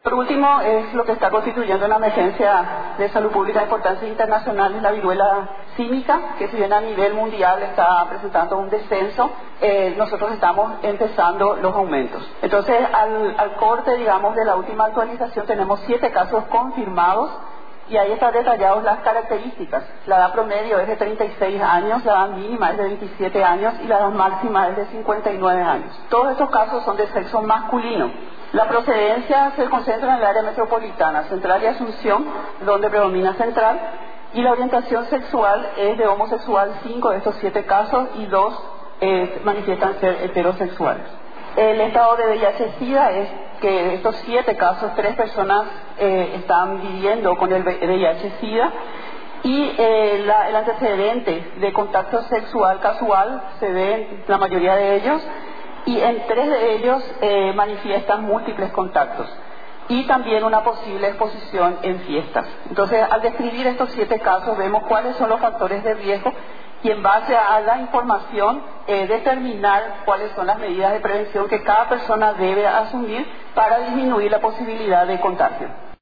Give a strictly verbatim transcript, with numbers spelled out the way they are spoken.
Por último, es lo que está constituyendo una emergencia de salud pública de importancia internacional, es la viruela símica, que si bien a nivel mundial está presentando un descenso, eh, nosotros estamos empezando los aumentos. Entonces, al, al corte, digamos, de la última actualización, tenemos siete casos confirmados, y ahí están detalladas las características. La edad promedio es de treinta y seis años, la edad mínima es de veintisiete años y la edad máxima es de cincuenta y nueve años. Todos estos casos son de sexo masculino. La procedencia se concentra en el área metropolitana, Central y Asunción, donde predomina Central, y la orientación sexual es de homosexual, cinco de estos siete casos, y dos eh, manifiestan ser heterosexuales. El estado de V I H-Sida es que de estos siete casos, tres personas eh, están viviendo con el V I H-Sida, y eh, la, el antecedente de contacto sexual casual se ve en la mayoría de ellos, y en tres de ellos eh, manifiestan múltiples contactos y también una posible exposición en fiestas. Entonces, al describir estos siete casos, vemos cuáles son los factores de riesgo y en base a la información eh, determinar cuáles son las medidas de prevención que cada persona debe asumir para disminuir la posibilidad de contagio.